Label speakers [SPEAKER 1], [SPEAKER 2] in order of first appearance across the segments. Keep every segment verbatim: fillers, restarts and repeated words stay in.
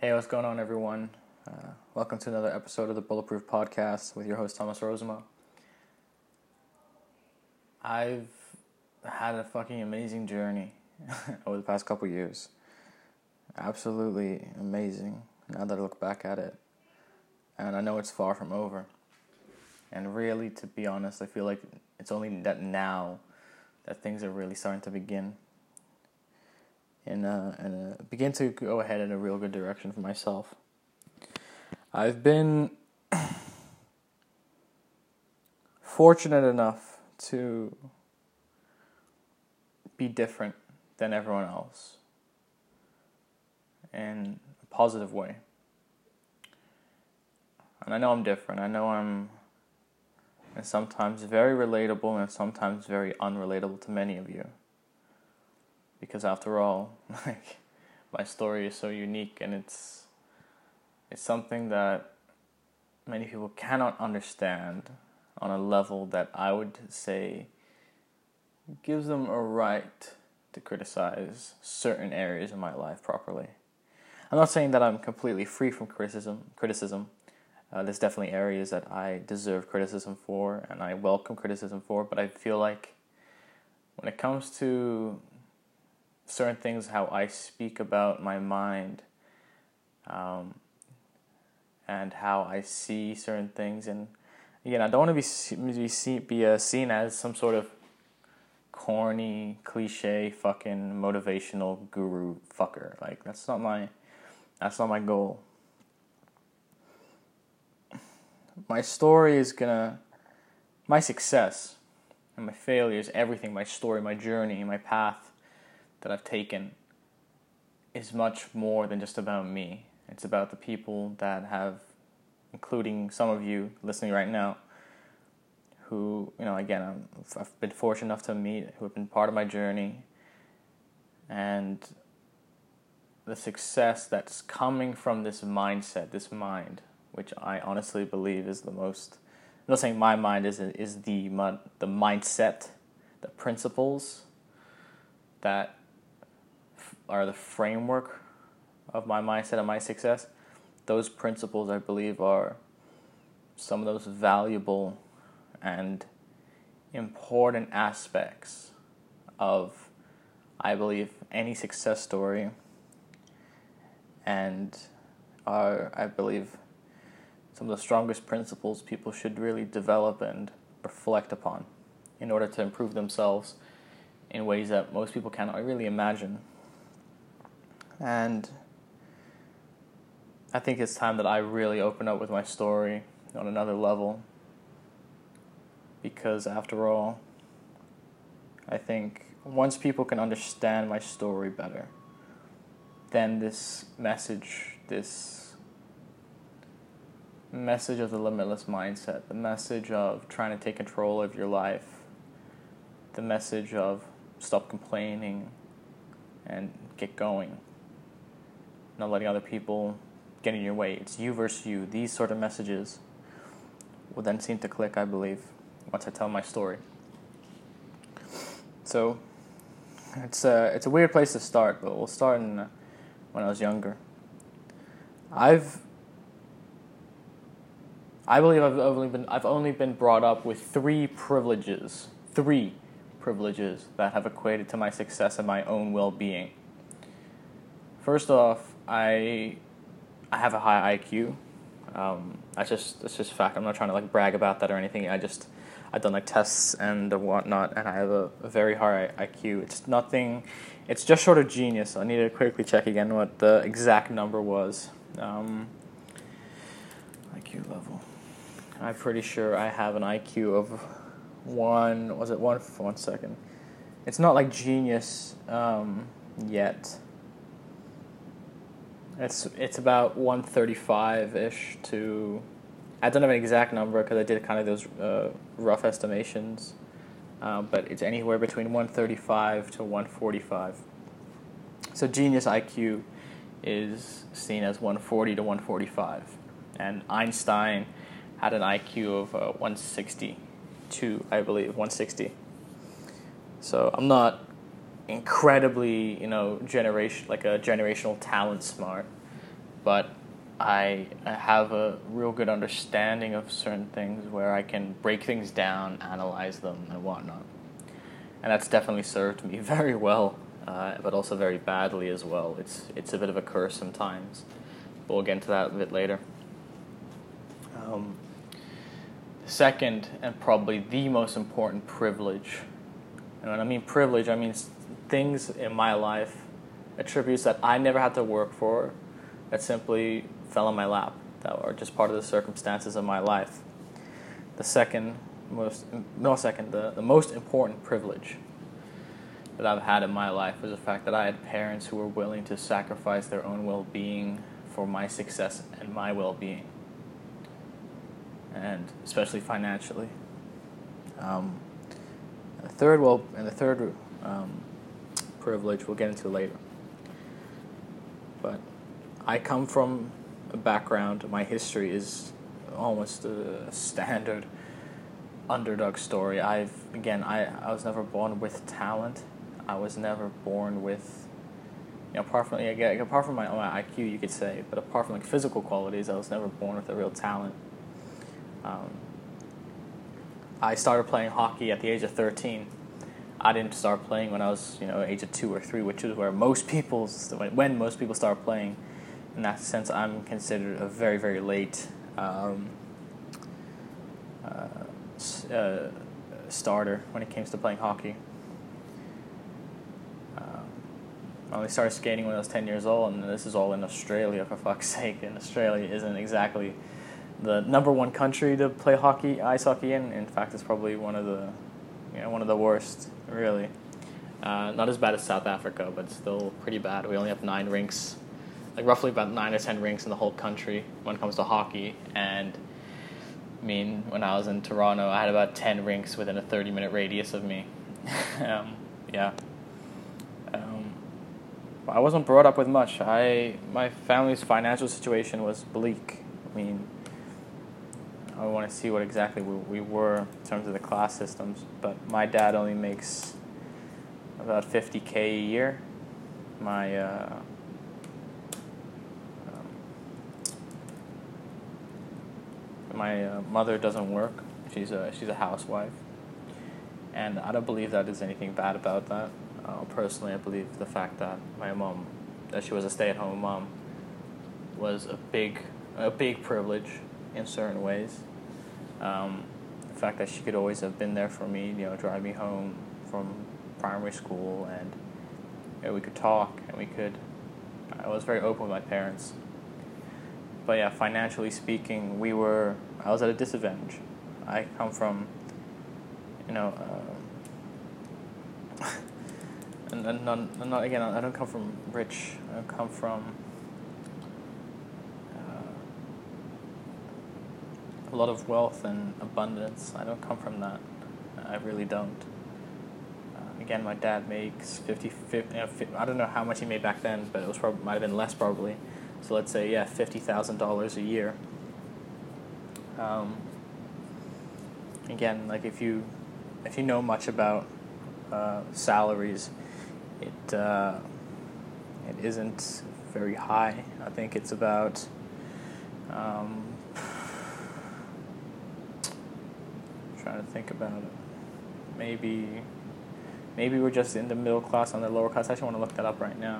[SPEAKER 1] Hey, what's going on, everyone? Uh, welcome to another episode of the Bulletproof Podcast with your host, Thomas Rosema. I've had a fucking amazing journey over the past couple years. Absolutely amazing, now that I look back at it. And I know it's far from over. And really, to be honest, I feel like it's only that now that things are really starting to begin. And, uh, and uh, begin to go ahead in a real good direction for myself. I've been fortunate enough to be different than everyone else in a positive way. And I know I'm different. I know I'm and sometimes very relatable and sometimes very unrelatable to many of you. Because after all, like, my story is so unique, and it's it's something that many people cannot understand on a level that I would say gives them a right to criticize certain areas of my life properly. I'm not saying that I'm completely free from criticism. Criticism. Uh, there's definitely areas that I deserve criticism for, and I welcome criticism for, but I feel like when it comes to certain things, how I speak about my mind, um, and how I see certain things, and again, I don't want to be be seen, be uh, seen as some sort of corny, cliche, fucking motivational guru fucker. Like that's not my that's not my goal. My story is gonna, my success and my failures, everything, my story, my journey, my path that I've taken is much more than just about me. It's about the people that have, including some of you listening right now, who, you know, again, I'm, I've been fortunate enough to meet, who have been part of my journey, and the success that's coming from this mindset, this mind, which I honestly believe is the most, I'm not saying my mind is is the the mindset, the principles that are the framework of my mindset and my success. Those principles, I believe, are some of those valuable and important aspects of, I believe, any success story, and are, I believe, some of the strongest principles people should really develop and reflect upon in order to improve themselves in ways that most people cannot really imagine. And I think it's time that I really open up with my story on another level, because after all, I think once people can understand my story better, then this message, this message of the limitless mindset, the message of trying to take control of your life, the message of stop complaining and get going, not letting other people get in your way, it's you versus you, these sort of messages will then seem to click, I believe, once I tell my story. So it's a, it's a weird place to start, but we'll start in uh, when I was younger. I've I believe I've only been I've only been brought up with three privileges, three privileges that have equated to my success and my own well-being. First off, I I have a high I Q. Um, that's just that's just a fact. I'm not trying to like brag about that or anything. I just I've done like tests and whatnot, and I have a, a very high I Q. It's nothing. It's just short of genius. I need to quickly check again what the exact number was. Um, I Q level. I'm pretty sure I have an I Q of one. Was it one? One second. It's not like genius um, yet. It's it's about one thirty-five-ish to, I don't have an exact number because I did kind of those uh, rough estimations, uh, but it's anywhere between one thirty-five to one forty-five. So genius I Q is seen as one forty to one forty-five, and Einstein had an I Q of uh, one sixty-two, I believe, one sixty. So I'm not incredibly, you know, generation like a generational talent smart, but I have a real good understanding of certain things where I can break things down, analyze them, and whatnot. And that's definitely served me very well, uh, but also very badly as well. It's it's a bit of a curse sometimes, but we'll get into that a bit later. Um, the second, and probably the most important privilege, and when I mean privilege, I mean things in my life, attributes that I never had to work for, that simply fell on my lap, that are just part of the circumstances of my life. The second most, no second, the, the most important privilege that I've had in my life was the fact that I had parents who were willing to sacrifice their own well-being for my success and my well-being, and especially financially. Um, the third, well, and the third um, privilege we'll get into later. But I come from a background, my history is almost a standard underdog story. I've, again, I, I was never born with talent. I was never born with, you know, apart from, yeah, apart from my, my I Q, you could say, but apart from like physical qualities, I was never born with a real talent. Um, I started playing hockey at the age of thirteen. I didn't start playing when I was, you know, age of two or three, which is where most people, when most people start playing. In that sense, I'm considered a very, very late um, uh, uh, starter when it comes to playing hockey. Um, I only started skating when I was ten years old, and this is all in Australia, for fuck's sake. And Australia isn't exactly the number one country to play hockey, ice hockey in. In fact, it's probably one of the, you know, one of the worst, really. Uh, not as bad as South Africa, but still pretty bad. We only have nine rinks, like roughly about nine or ten rinks in the whole country when it comes to hockey. And I mean, when I was in Toronto, I had about ten rinks within a thirty-minute radius of me. um, yeah. Um, I wasn't brought up with much. I my family's financial situation was bleak. I mean, I want to see what exactly we, we were in terms of the class systems, but my dad only makes about fifty K a year. My uh, um, my uh, mother doesn't work. She's a she's a housewife, and I don't believe that there's anything bad about that. Uh, personally, I believe the fact that my mom, that she was a stay-at-home mom, was a big a big privilege in certain ways. Um, the fact that she could always have been there for me, you know, drive me home from primary school, and you know, we could talk, and we could, I was very open with my parents. But yeah, financially speaking, we were, I was at a disadvantage. I come from, you know, uh, and, and not, and not, again, I don't come from rich, I come from a lot of wealth and abundance. I don't come from that. I really don't. Uh, again, my dad makes fifty, fifty, you know, fifty, I don't know how much he made back then, but it was probably, might have been less probably. So let's say, yeah, fifty thousand dollars a year. Um, again, like if you if you know much about uh, salaries, it uh, it isn't very high. I think it's about um, trying to think about it. Maybe, maybe we're just in the middle class, on the lower class. I actually want to look that up right now.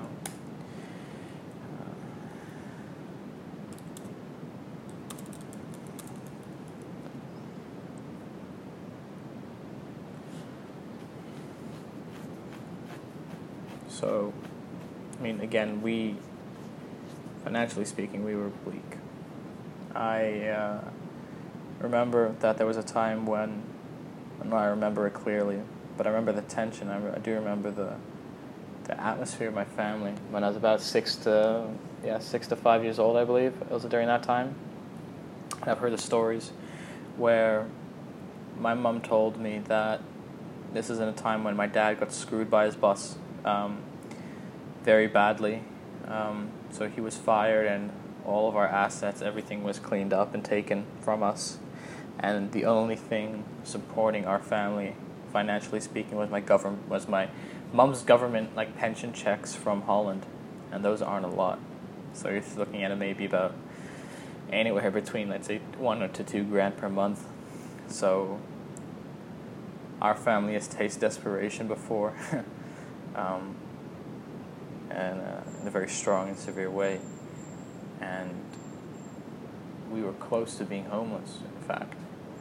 [SPEAKER 1] So, I mean, again, we, financially speaking, we were bleak. I uh, remember that there was a time when, I know I remember it clearly, but I remember the tension. I, re- I do remember the the atmosphere of my family when I was about six to yeah six to five years old, I believe. It was during that time. And I've heard the stories where my mom told me that this is in a time when my dad got screwed by his boss um, very badly. Um, so he was fired, and all of our assets, everything was cleaned up and taken from us. And the only thing supporting our family, financially speaking, was my government, was my mom's government like pension checks from Holland, and those aren't a lot. So you're looking at it maybe about anywhere between, let's say, one or to two grand per month. So our family has tasted desperation before, um, and uh, in a very strong and severe way. And we were close to being homeless, in fact.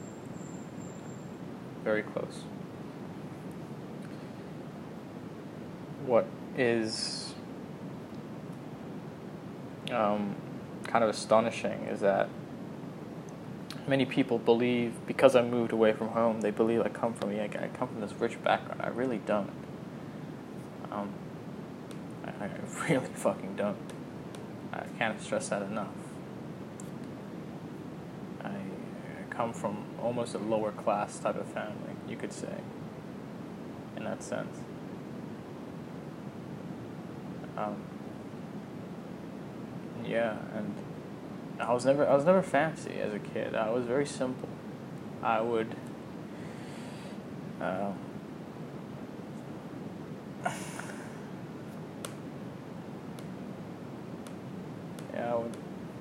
[SPEAKER 1] Very close. What is um, kind of astonishing is that many people believe, because I moved away from home, they believe I come from I come from this rich background. I really don't. Um, I, I really fucking don't. I can't stress that enough. I come from almost a lower class type of family, you could say, in that sense. Um, yeah, and I was never I was never fancy as a kid. I was very simple. I would uh, yeah, I would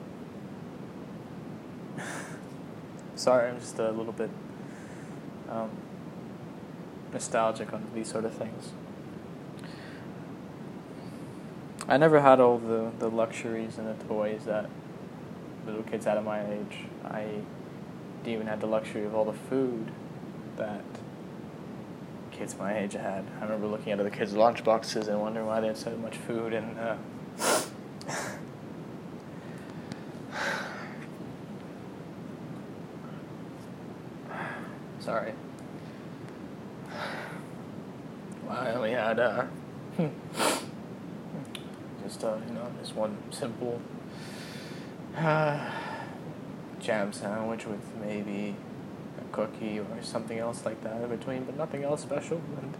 [SPEAKER 1] sorry, I'm just a little bit um, nostalgic on these sort of things. I never had all the, the luxuries and the toys that little kids had at my age. I didn't even have the luxury of all the food that kids my age had. I remember looking at other kids' lunch boxes and wondering why they had so much food. And uh, sorry, well, I only had uh, just uh, you know, just one simple uh, jam sandwich with maybe a cookie or something else like that in between, but nothing else special. And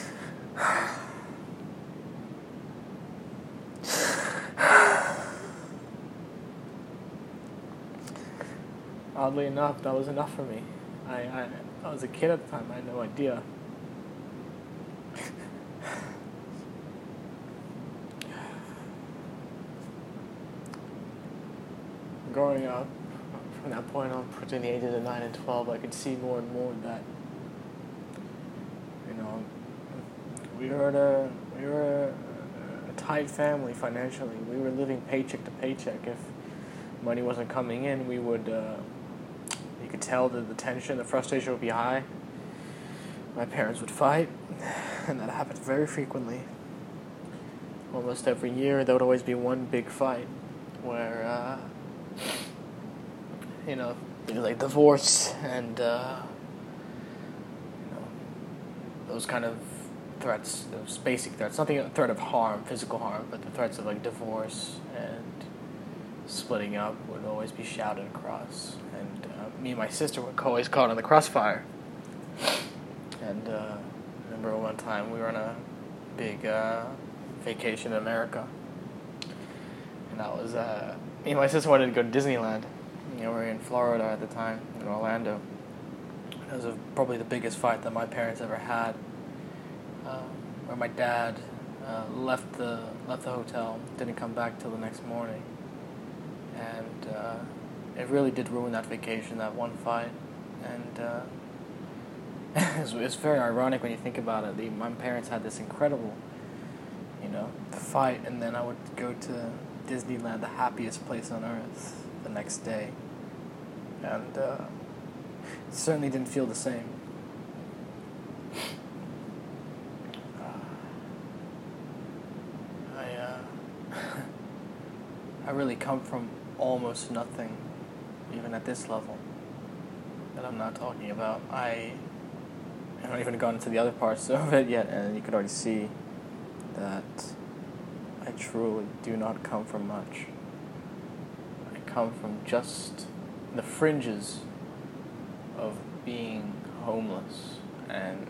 [SPEAKER 1] oddly enough, that was enough for me. I, I, I was a kid at the time. I had no idea. Growing up, from that point on, between the ages of nine and twelve, I could see more and more that, you know, we were at a we were a, a tight family financially. We were living paycheck to paycheck. If money wasn't coming in, we would. Uh, you could tell that the tension, the frustration would be high. My parents would fight, and that happened very frequently. Almost every year, there would always be one big fight where. Uh, You know, like divorce and, uh, you know, those kind of threats, those basic threats, nothing a threat of harm, physical harm, but the threats of like divorce and splitting up would always be shouted across. And uh, me and my sister were always caught in the crossfire. And uh, I remember one time we were on a big uh, vacation in America, and that was uh, me and my sister wanted to go to Disneyland. You know, we were in Florida at the time, in Orlando. It was a, probably the biggest fight that my parents ever had. Uh, where my dad uh, left the left the hotel, didn't come back till the next morning, and uh, it really did ruin that vacation, that one fight. And uh, it's, it's very ironic when you think about it. The, my parents had this incredible, you know, fight, and then I would go to Disneyland, the happiest place on earth, the next day. And uh, it certainly didn't feel the same. I uh, I really come from almost nothing, even at this level that I'm not talking about. I I haven't even gone into the other parts of it yet, and you could already see that I truly do not come from much. I come from just the fringes of being homeless and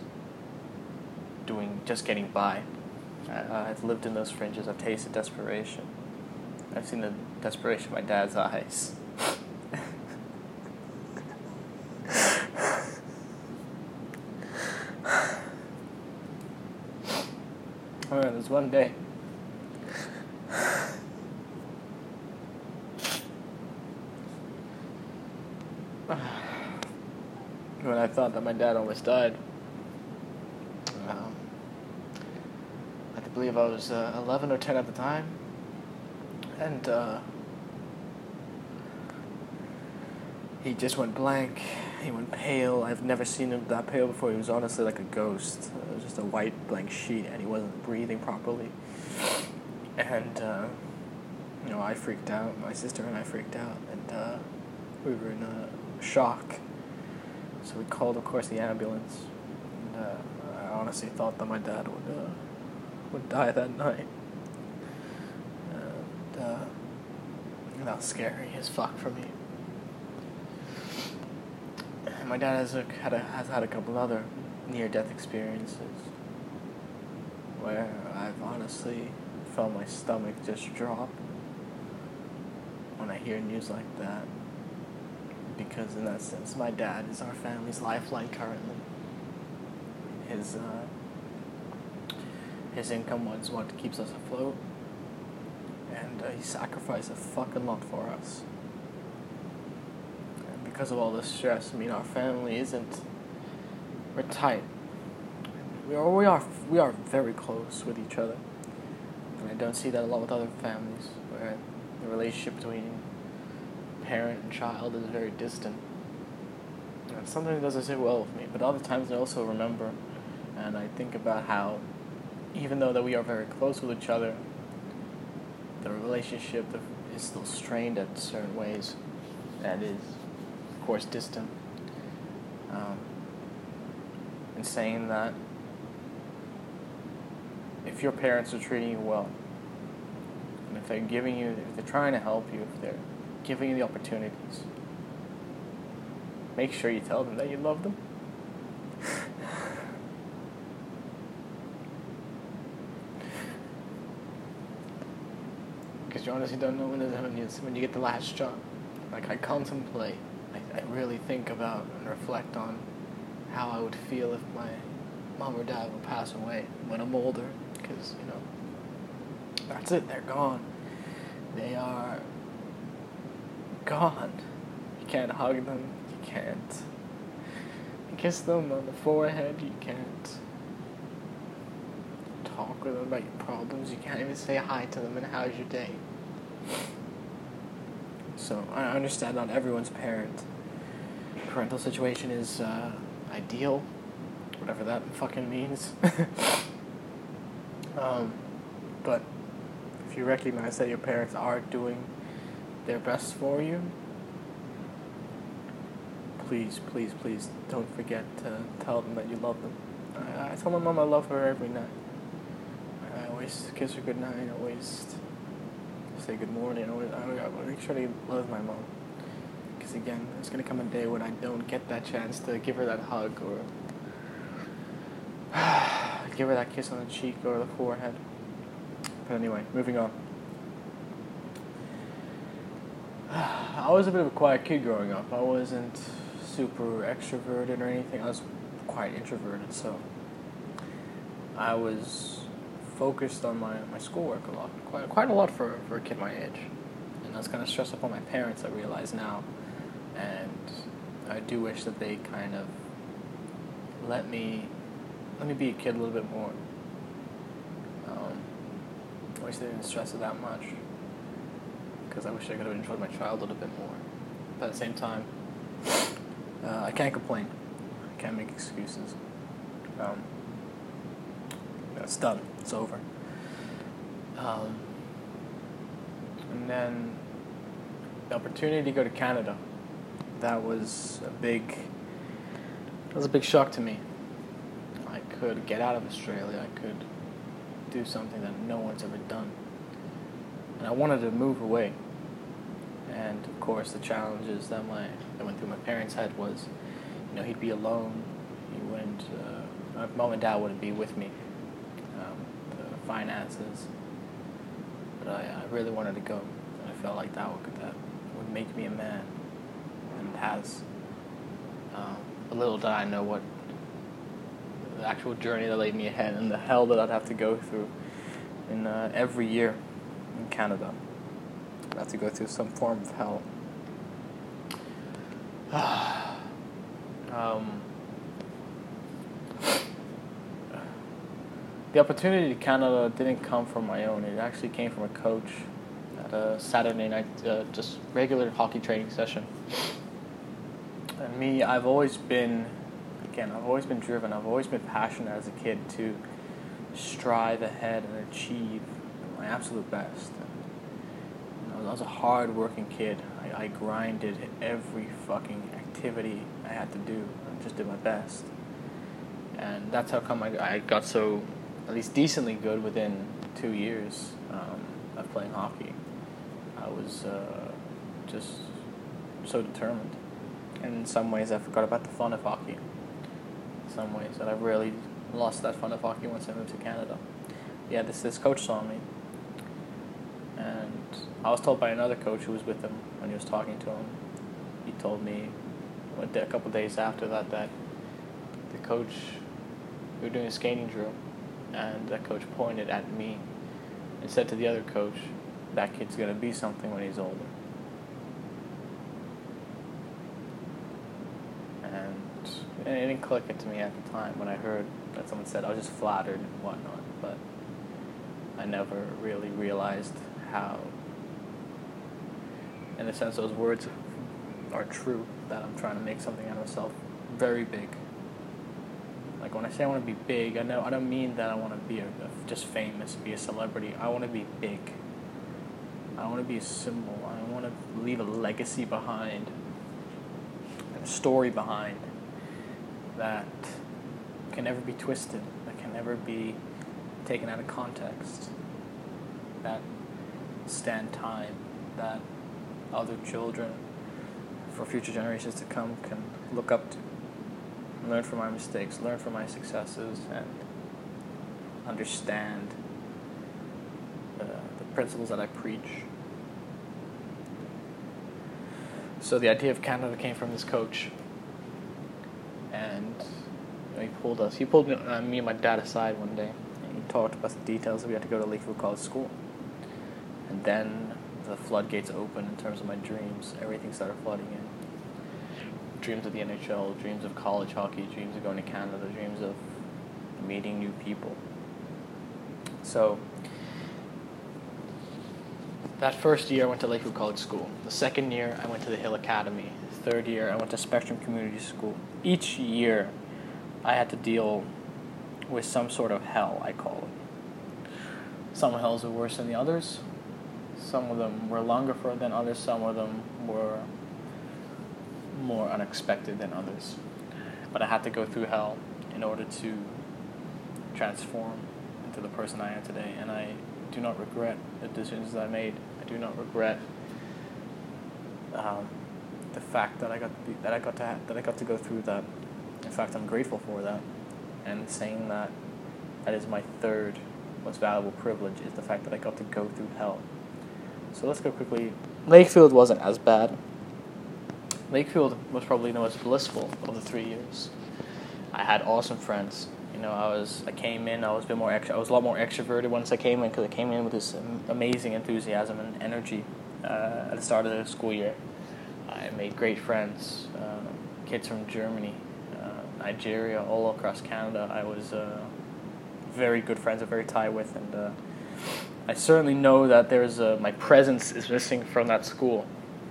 [SPEAKER 1] doing just getting by. I, I've lived in those fringes. I've tasted desperation. I've seen the desperation in my dad's eyes. Oh, there's one day when I thought that my dad almost died. Um, I believe I was uh, eleven or ten at the time, and uh, he just went blank. He went pale. I've never seen him that pale before. He was honestly like a ghost. It was just a white blank sheet, and he wasn't breathing properly. And uh, you know, I freaked out. My sister and I freaked out, and uh, we were in a shock. So we called, of course, the ambulance. And uh, I honestly thought that my dad would uh, would die that night. And uh, that was scary as fuck for me. And my dad has a, had a, has had a couple other near-death experiences where I've honestly felt my stomach just drop when I hear news like that. Because in that sense, my dad is our family's lifeline currently. His uh, his income was what keeps us afloat, and uh, he sacrificed a fucking lot for us. And because of all this stress, I mean, our family isn't. We're tight. We are we are we are very close with each other, and I don't see that a lot with other families where the relationship between parent and child is very distant. And sometimes it doesn't sit well with me, but other times I also remember and I think about how even though that we are very close with each other, the relationship is still strained at certain ways and is, of course, distant. Um, and saying that if your parents are treating you well, and if they're giving you, if they're trying to help you, if they're giving you the opportunities, make sure you tell them that you love them. Because you honestly don't know when, when, you, when you get the last job. Like, I contemplate, I, I really think about and reflect on how I would feel if my mom or dad would pass away when I'm older. Because, you know, that's it, they're gone. They are gone. You can't hug them, you can't kiss them on the forehead, you can't talk with them about your problems, you can't even say hi to them and how's your day. So I understand not everyone's parent parental situation is uh, ideal, whatever that fucking means. um, but if you recognize that your parents are doing their best for you, please, please, please don't forget to tell them that you love them. I, I tell my mom I love her every night. I always kiss her goodnight. I always say good morning. I always, I, I make sure to love my mom. Because again, there's gonna come a day when I don't get that chance to give her that hug or give her that kiss on the cheek or the forehead. But anyway, moving on. I was a bit of a quiet kid growing up. I wasn't super extroverted or anything. I was quite introverted, so I was focused on my, my schoolwork a lot, quite quite a lot for, for a kid my age. And that's kind of stressed upon my parents, I realize now. And I do wish that they kind of let me let me be a kid a little bit more. Um, I wish they didn't stress it that much, because I wish I could have enjoyed my childhood a bit more. But at the same time, uh, I can't complain. I can't make excuses. Um, it's done. It's over. Um, and then the opportunity to go to Canada. That was a big. That was a big shock to me. I could get out of Australia. I could do something that no one's ever done. And I wanted to move away. And of course, the challenges that my that went through my parents' head was, you know, he'd be alone. He wouldn't. Uh, my mom and dad wouldn't be with me. Um, the finances. But I, I really wanted to go, and I felt like that would that would make me a man. And it has. Um, a little did I know what the actual journey that laid me ahead, and the hell that I'd have to go through in uh, every year in Canada. I have to go through some form of hell. um, the opportunity to Canada didn't come from my own. It actually came from a coach at a Saturday night, uh, just regular hockey training session. And me, I've always been, again, I've always been driven. I've always been passionate as a kid to strive ahead and achieve my absolute best. And, you know, I was a hard-working kid. I, I grinded every fucking activity I had to do. I just did my best. And that's how come I, I got so, at least decently good within two years um, of playing hockey. I was uh, just so determined. And in some ways I forgot about the fun of hockey. In some ways that I really lost that fun of hockey once I moved to Canada. Yeah, this this coach saw me. And I was told by another coach who was with him when he was talking to him. He told me a couple of days after that that the coach, we were doing a skating drill, and that coach pointed at me and said to the other coach, that kid's going to be something when he's older. And it didn't click it to me at the time when I heard that someone said. I was just flattered and whatnot, but I never really realized how, in a sense, those words are true, that I'm trying to make something out of myself very big. Like when I say I want to be big, I know I don't mean that I want to be a, a, just famous, be a celebrity. I want to be big. I want to be a symbol. I want to leave a legacy behind, a story behind that can never be twisted, that can never be taken out of context, that stand time, that other children for future generations to come can look up to, learn from my mistakes, learn from my successes, and understand the, the principles that I preach. So the idea of Canada came from this coach, and you know, he pulled us. He pulled me, uh, me and my dad aside one day, and he talked about the details. We had to go to Lakeville College School, and then the floodgates opened in terms of my dreams. Everything started flooding in. Dreams of the N H L, dreams of college hockey, dreams of going to Canada, dreams of meeting new people. So that first year I went to Lakeville College School. The second year I went to the Hill Academy. The third year I went to Spectrum Community School. Each year I had to deal with some sort of hell, I call it. Some hells were worse than the others. Some of them were longer for than others. Some of them were more unexpected than others. But I had to go through hell in order to transform into the person I am today. And I do not regret the decisions that I made. I do not regret um, the fact that I got to be, that I got to have, that I got to go through that. In fact, I'm grateful for that. And saying that that is my third most valuable privilege is the fact that I got to go through hell. So let's go quickly. Lakefield wasn't as bad. Lakefield was probably the most blissful of the three years. I had awesome friends. You know, I was I came in. I was a bit more. Extra, I was a lot more extroverted once I came in because I came in with this amazing enthusiasm and energy uh, at the start of the school year. I made great friends. Uh, kids from Germany, uh, Nigeria, all across Canada. I was uh, very good friends. I'm very tight with, and uh, I certainly know that there's a, my presence is missing from that school.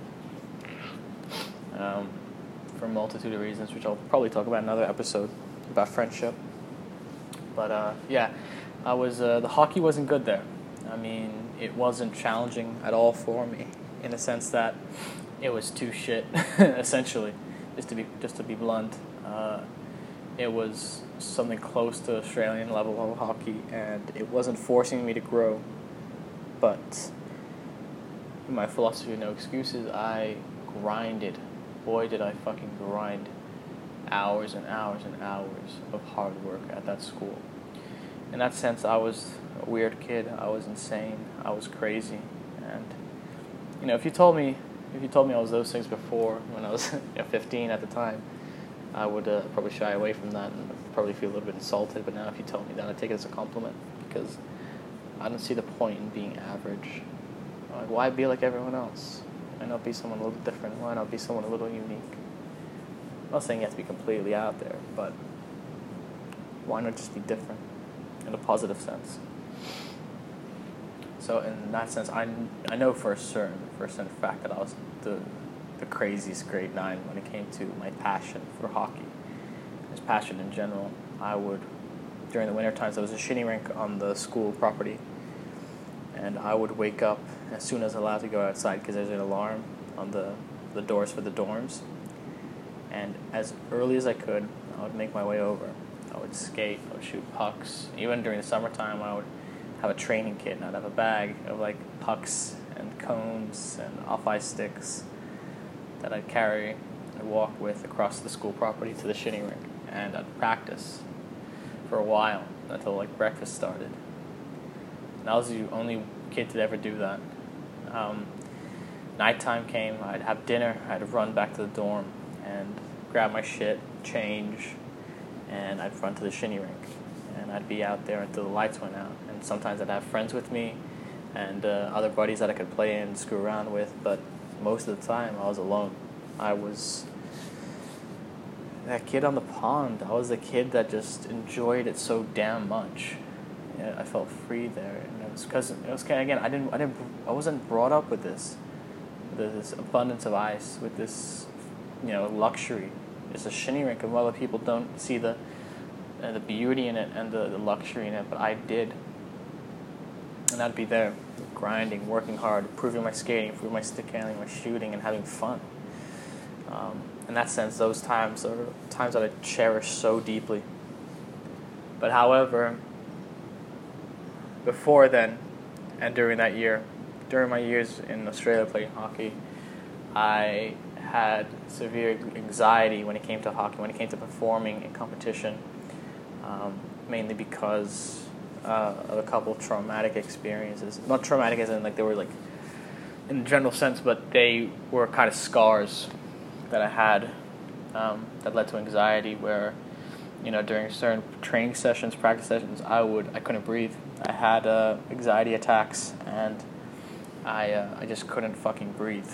[SPEAKER 1] Um, for a multitude of reasons, which I'll probably talk about in another episode about friendship. But uh, yeah, I was uh, the hockey wasn't good there. I mean, it wasn't challenging at all for me, in a sense that it was too shit, essentially, just to be just to be blunt. Uh, it was something close to Australian level of hockey, and it wasn't forcing me to grow. But in my philosophy of no excuses, I grinded. Boy, did I fucking grind hours and hours and hours of hard work at that school. In that sense, I was a weird kid. I was insane. I was crazy. And, you know, if you told me, if you told me I was those things before, when I was you know, fifteen at the time, I would uh, probably shy away from that and probably feel a little bit insulted. But now if you tell me that, I take it as a compliment, because I don't see the point in being average. Like, why be like everyone else? Why not be someone a little different? Why not be someone a little unique? I'm not saying you have to be completely out there, but why not just be different in a positive sense? So in that sense, I, I know for a certain, for a certain fact that I was the the craziest grade nine when it came to my passion for hockey. Just passion in general. I would, during the winter times, there was a shinny rink on the school property, and I would wake up as soon as allowed to go outside because there's an alarm on the, the doors for the dorms. And as early as I could, I would make my way over. I would skate, I would shoot pucks. Even during the summertime, I would have a training kit, and I'd have a bag of like pucks and cones and off-ice sticks that I'd carry and walk with across the school property to the shinny rink. And I'd practice for a while until like breakfast started. And I was the only kid to ever do that. Um, nighttime came, I'd have dinner, I'd run back to the dorm and grab my shit, change, and I'd run to the shinny rink. And I'd be out there until the lights went out. And sometimes I'd have friends with me and uh, other buddies that I could play and screw around with, but most of the time I was alone. I was that kid on the pond. I was the kid that just enjoyed it so damn much. Yeah, I felt free there, and it was because it was kind of, again, I didn't, I didn't, I wasn't brought up with this, with this abundance of ice, with this, you know, luxury. It's a shinny rink, and a lot of people don't see the, uh, the beauty in it and the, the luxury in it, but I did. And I'd be there, grinding, working hard, improving my skating, improving my stick handling, my shooting, and having fun. Um, in that sense, those times are times that I cherish so deeply. But however, before then, and during that year, during my years in Australia playing hockey, I had severe anxiety when it came to hockey, when it came to performing in competition, um, mainly because uh, of a couple traumatic experiences. Not traumatic as in like they were like in the general sense, but they were kind of scars that I had um, that led to anxiety where, you know, during certain training sessions, practice sessions, I would I couldn't breathe. I had uh, anxiety attacks, and I uh, I just couldn't fucking breathe.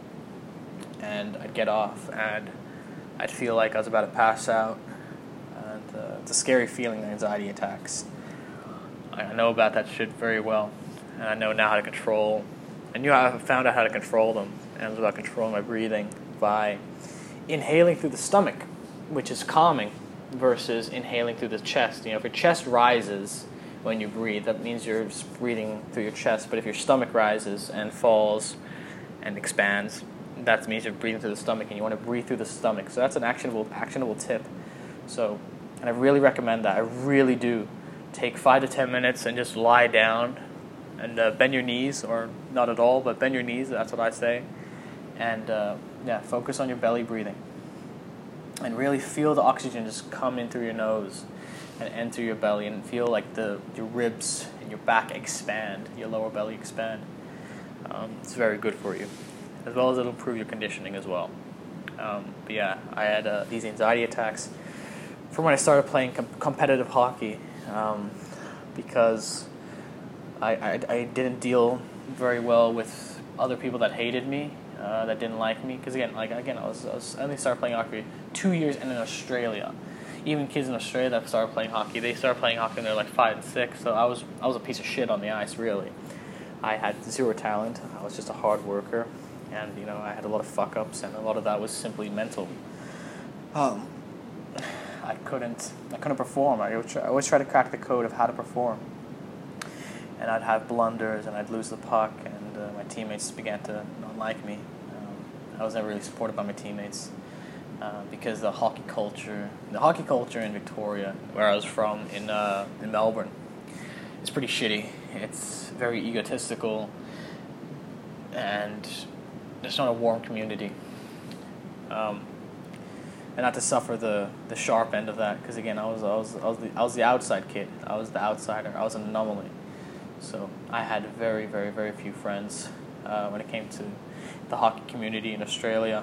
[SPEAKER 1] And I'd get off, and I'd feel like I was about to pass out. And uh, it's a scary feeling, anxiety attacks. I know about that shit very well, and I know now how to control. I knew I found out how to control them, and it was about controlling my breathing by inhaling through the stomach, which is calming, versus inhaling through the chest. You know, if your chest rises when you breathe, that means you're breathing through your chest. But if your stomach rises and falls and expands, that means you're breathing through the stomach, and you want to breathe through the stomach. So that's an actionable, actionable tip. So, and I really recommend that. I really do. Take five to ten minutes and just lie down and uh, bend your knees, or not at all, but bend your knees. That's what I say. And uh, yeah, focus on your belly breathing, and really feel the oxygen just come in through your nose and enter your belly, and feel like the your ribs and your back expand, your lower belly expand. Um, it's very good for you, as well as it'll improve your conditioning as well. Um, but yeah, I had uh, these anxiety attacks from when I started playing com- competitive hockey, um, because I, I I didn't deal very well with other people that hated me, uh, that didn't like me. Because again, like again, I was, I was I only started playing hockey two years in Australia. Even kids in Australia that started playing hockey, they started playing hockey when they're like five and six. So I was I was a piece of shit on the ice, really. I had zero talent. I was just a hard worker, and you know I had a lot of fuck ups, and a lot of that was simply mental. Um, I couldn't I couldn't perform. I always, try, I always try to crack the code of how to perform, and I'd have blunders, and I'd lose the puck, and uh, my teammates began to not like me. Um, I was never really supported by my teammates uh, because the hockey culture, the hockey culture in Victoria, where I was from, in uh, in Melbourne, is pretty shitty. It's very egotistical, and it's not a warm community. Um, and not to suffer the, the sharp end of that, because again, I was I was I was the I was the outside kid. I was the outsider. I was an anomaly. So I had very very very few friends uh, when it came to the hockey community in Australia.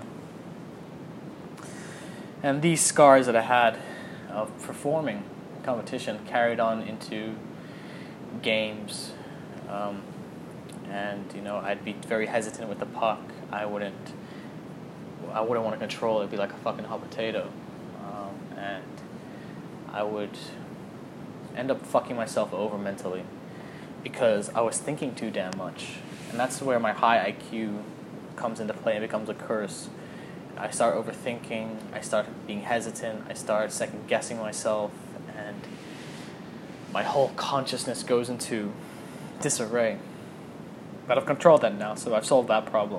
[SPEAKER 1] And these scars that I had of performing in competition carried on into games, um, and you know I'd be very hesitant with the puck. I wouldn't I wouldn't want to control it. It'd be like a fucking hot potato. Um, and I would end up fucking myself over mentally because I was thinking too damn much. And that's where my high I Q comes into play and becomes a curse. I start overthinking, I start being hesitant, I start second guessing myself, and my whole consciousness goes into disarray. But I've controlled that now, so I've solved that problem.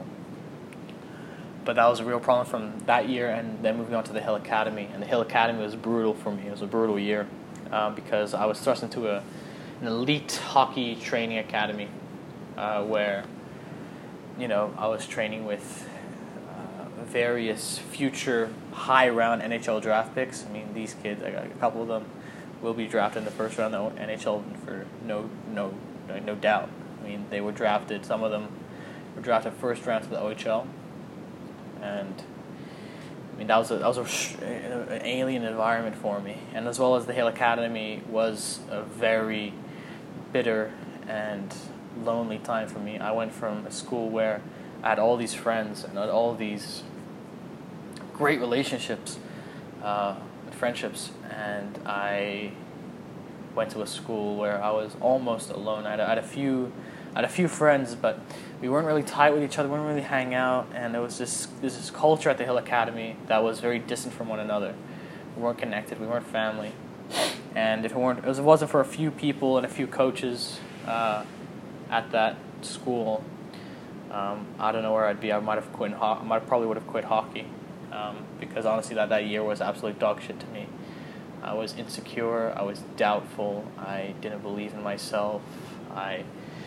[SPEAKER 1] But that was a real problem from that year, and then moving on to the Hill Academy. And the Hill Academy was brutal for me. It was a brutal year um, because I was thrust into a, an elite hockey training academy uh, where, you know, I was training with uh, various future high-round N H L draft picks. I mean, these kids, I got a couple of them will be drafted in the first round of N H L for no, no, no doubt. I mean, they were drafted. Some of them were drafted first round to the O H L. And I mean that was a, that was a, an alien environment for me, and as well as the Hale Academy was a very bitter and lonely time for me. I went from a school where I had all these friends and had all these great relationships, uh, and friendships, and I went to a school where I was almost alone. I had, I had a few. I had a few friends, but we weren't really tight with each other. We weren't really hang out, and there was this this, this culture at the Hill Academy that was very distant from one another. We weren't connected. We weren't family. And if it weren't, if it wasn't for a few people and a few coaches uh, at that school, um, I don't know where I'd be. I might have quit. Ho- I might probably would have quit hockey um, because honestly, that that year was absolute dog shit to me. I was insecure. I was doubtful. I didn't believe in myself. I.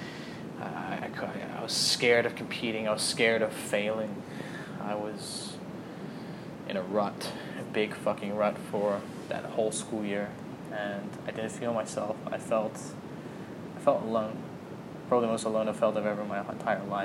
[SPEAKER 1] I, I, I was scared of competing. I was scared of failing. I was in a rut, a big fucking rut for that whole school year, and I didn't feel myself. I felt, I felt alone. Probably the most alone I've felt I've ever in my entire life.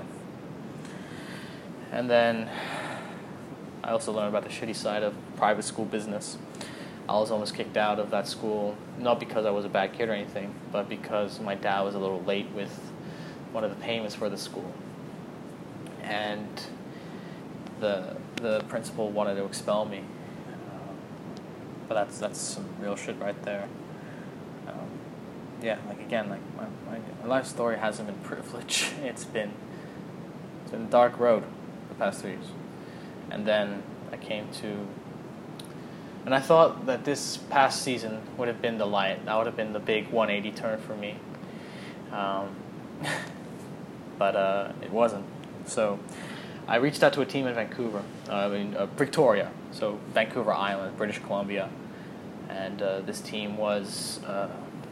[SPEAKER 1] And then I also learned about the shitty side of private school business. I was almost kicked out of that school, not because I was a bad kid or anything, but because my dad was a little late with one of the payments for the school, and the the principal wanted to expel me. Um, but that's that's some real shit right there. Um, yeah, like again, like my, my my life story hasn't been privilege. It's been it's been a dark road the past three years, and then I came to, and I thought that this past season would have been the light. That would have been the big one eighty turn for me. Um, But uh, it wasn't. So I reached out to a team in Vancouver, uh, I mean uh, Victoria, so Vancouver Island, British Columbia, and uh, this team was uh,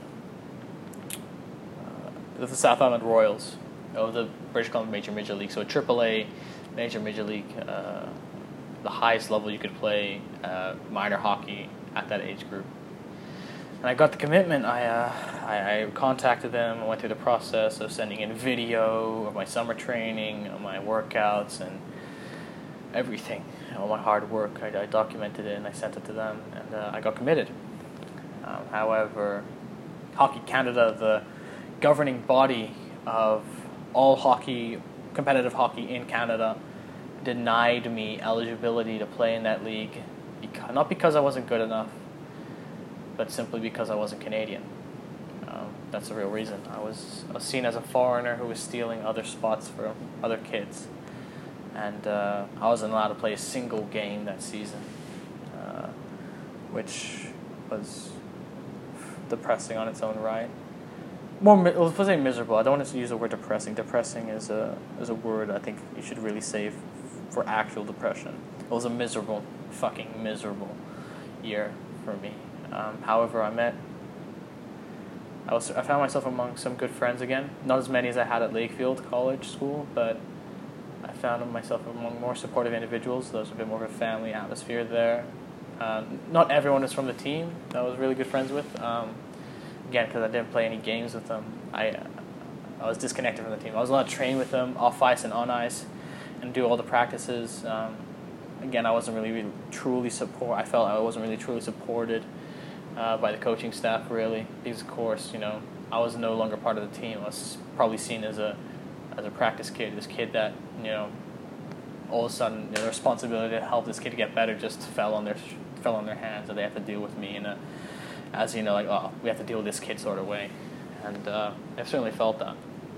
[SPEAKER 1] uh, the South Island Royals of the British Columbia Major Midget League. So a triple A Major Midget League, uh, the highest level you could play uh, minor hockey at that age group. And I got the commitment. I, uh, I I contacted them. I went through the process of sending in video of my summer training, of my workouts, and everything. All my hard work. I, I documented it and I sent it to them, and uh, I got committed. Um, however, Hockey Canada, the governing body of all hockey, competitive hockey in Canada, denied me eligibility to play in that league, because, not because I wasn't good enough, but simply because I wasn't Canadian. Um, that's the real reason. I was, I was seen as a foreigner who was stealing other spots from other kids. And uh, I wasn't allowed to play a single game that season, uh, which was depressing on its own right. More, let's say miserable. I don't want to use the word depressing. Depressing is a is a word I think you should really save for actual depression. It was a miserable, fucking miserable year for me. Um, however, I met, I was, I found myself among some good friends again. Not as many as I had at Lakefield College School, but I found myself among more supportive individuals. There was a bit more of a family atmosphere there. Uh, not everyone was from the team that I was really good friends with. Um, again, because I didn't play any games with them, I I was disconnected from the team. I was allowed to train with them off ice and on ice, and do all the practices. Um, again, I wasn't really, really truly support. I felt I wasn't really truly supported Uh, by the coaching staff, really, because of course, you know, I was no longer part of the team. I was probably seen as a as a practice kid, this kid that, you know, all of a sudden, you know, the responsibility to help this kid get better just fell on their fell on their hands, and they have to deal with me in a, as you know, like, oh, we have to deal with this kid sort of way, and uh, I've certainly felt that.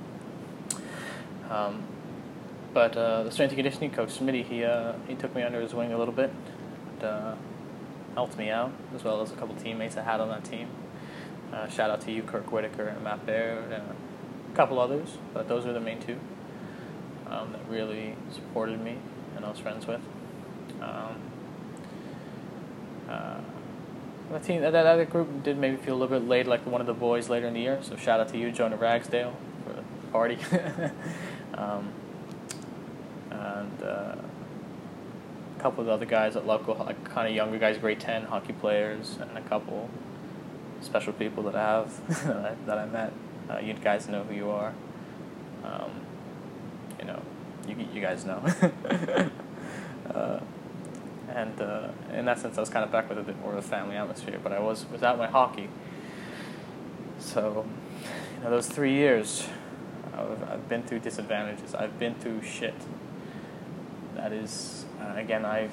[SPEAKER 1] Um, but uh, the strength and conditioning coach, Smitty, he uh, he took me under his wing a little bit, and, uh, helped me out, as well as a couple teammates I had on that team. Uh, shout out to you, Kirk Whitaker and Matt Baird, and a couple others, but those were the main two um, that really supported me and I was friends with. Um, uh, the team, that, that other group did make me feel a little bit late, like one of the boys later in the year, so shout out to you, Jonah Ragsdale, for the party. um, and uh, a couple of the other guys at local, like kind of younger guys, grade ten hockey players, and a couple special people that I have that, I, that I met. Uh, you guys know who you are. Um, you know, you you guys know. uh, and uh, in that sense, I was kind of back with a bit more of a family atmosphere, but I was without my hockey. So, you know, those three years, I've, I've been through disadvantages. I've been through shit. That is, uh, again, I.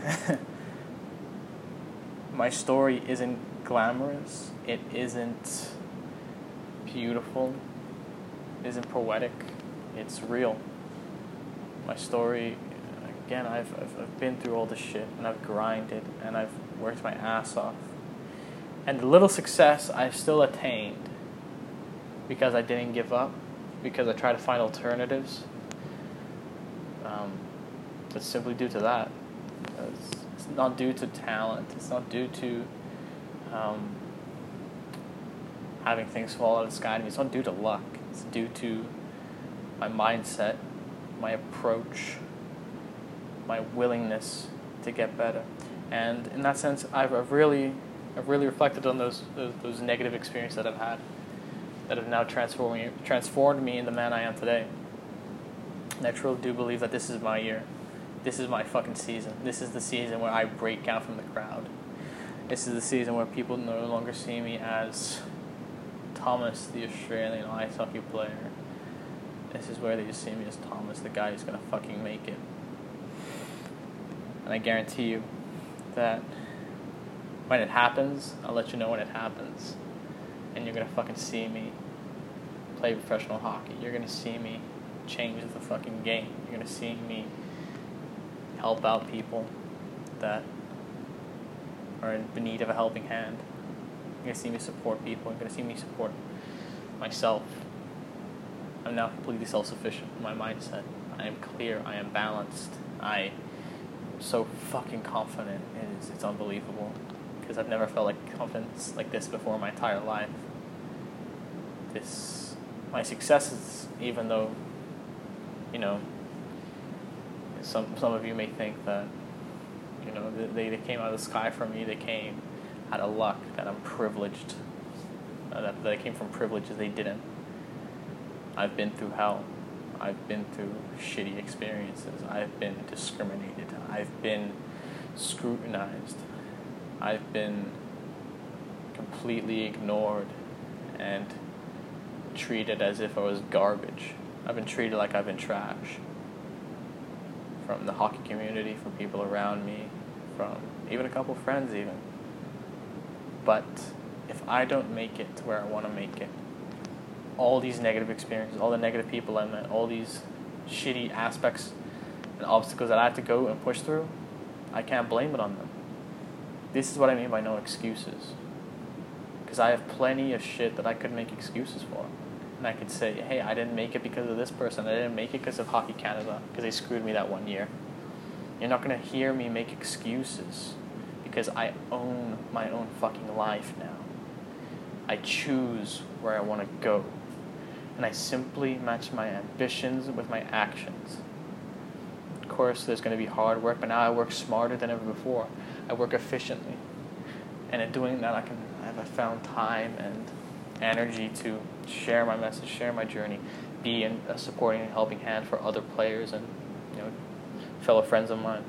[SPEAKER 1] My story isn't glamorous. It isn't beautiful. It isn't poetic. It's real. My story, again, I've, I've I've been through all this shit, and I've grinded, and I've worked my ass off. And the little success I've still attained because I didn't give up, because I tried to find alternatives. Um, it's simply due to that. It's, it's not due to talent. It's not due to um, having things fall out of the sky to me. It's not due to luck. It's due to my mindset, my approach, my willingness to get better. And in that sense, I've, I've really, I've really reflected on those, those those negative experiences that I've had, that have now transformed me, transformed me into the man I am today. And I truly do believe that this is my year. This is my fucking season. This is the season where I break out from the crowd. This is the season where people no longer see me as Thomas, the Australian ice hockey player. This is where they just see me as Thomas, the guy who's going to fucking make it. And I guarantee you that when it happens, I'll let you know when it happens. And you're going to fucking see me play professional hockey. You're going to see me change the fucking game. You're going to see me help out people that are in need of a helping hand. You're going to see me support people. You're going to see me support myself. I'm now completely self-sufficient in my mindset. I am clear. I am balanced. I am so fucking confident. It is, it's unbelievable. Because I've never felt like confidence like this before in my entire life. This, my successes, even though, you know, some some of you may think that, you know, they, they came out of the sky for me. They came out of luck, that I'm privileged, uh, that they came from privileges. They didn't. I've been through hell. I've been through shitty experiences. I've been discriminated. I've been scrutinized. I've been completely ignored and treated as if I was garbage. I've been treated like I've been trash. From the hockey community, from people around me, from even a couple friends even. But if I don't make it to where I want to make it, all these negative experiences, all the negative people I met, all these shitty aspects and obstacles that I have to go and push through, I can't blame it on them. This is what I mean by no excuses. Because I have plenty of shit that I could make excuses for. And I could say, hey, I didn't make it because of this person. I didn't make it because of Hockey Canada, because they screwed me that one year. You're not going to hear me make excuses, because I own my own fucking life now. I choose where I want to go. And I simply match my ambitions with my actions. Of course, there's going to be hard work, but now I work smarter than ever before. I work efficiently. And in doing that, I can I've found time and energy to share my message, share my journey, be in a supporting and helping hand for other players and, you know, fellow friends of mine.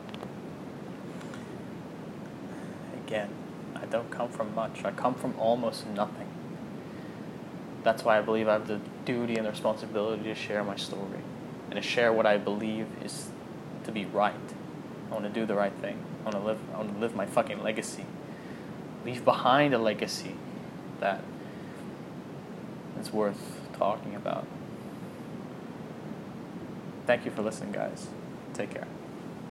[SPEAKER 1] Again, I don't come from much. I come from almost nothing. That's why I believe I have the duty and the responsibility to share my story and to share what I believe is to be right. I want to do the right thing. I want to live. I want to live my fucking legacy. Leave behind a legacy that is worth talking about. Thank you for listening, guys. Take care.